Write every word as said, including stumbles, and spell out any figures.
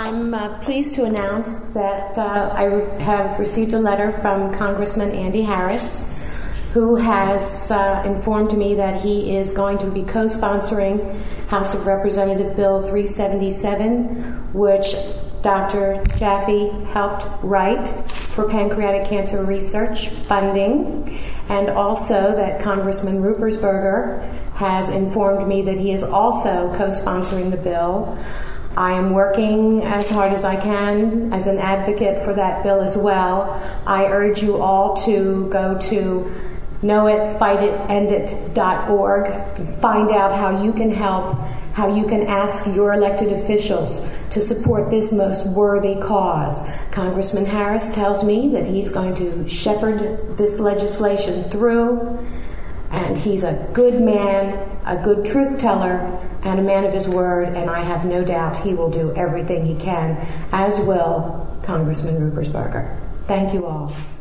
I'm uh, pleased to announce that uh, I re- have received a letter from Congressman Andy Harris, who has uh, informed me that he is going to be co-sponsoring House of Representative Bill three seventy-seven, which Doctor Jaffe helped write for pancreatic cancer research funding, and also that Congressman Ruppersberger has informed me that he is also co-sponsoring the bill. I am working as hard as I can as an advocate for that bill as well. I urge you all to go to know it fight it end it dot org and find out how you can help, how you can ask your elected officials to support this most worthy cause. Congressman Harris tells me that he's going to shepherd this legislation through, and he's a good man, a good truth teller, and a man of his word, and I have no doubt he will do everything he can, as will Congressman Ruppersberger. Thank you all.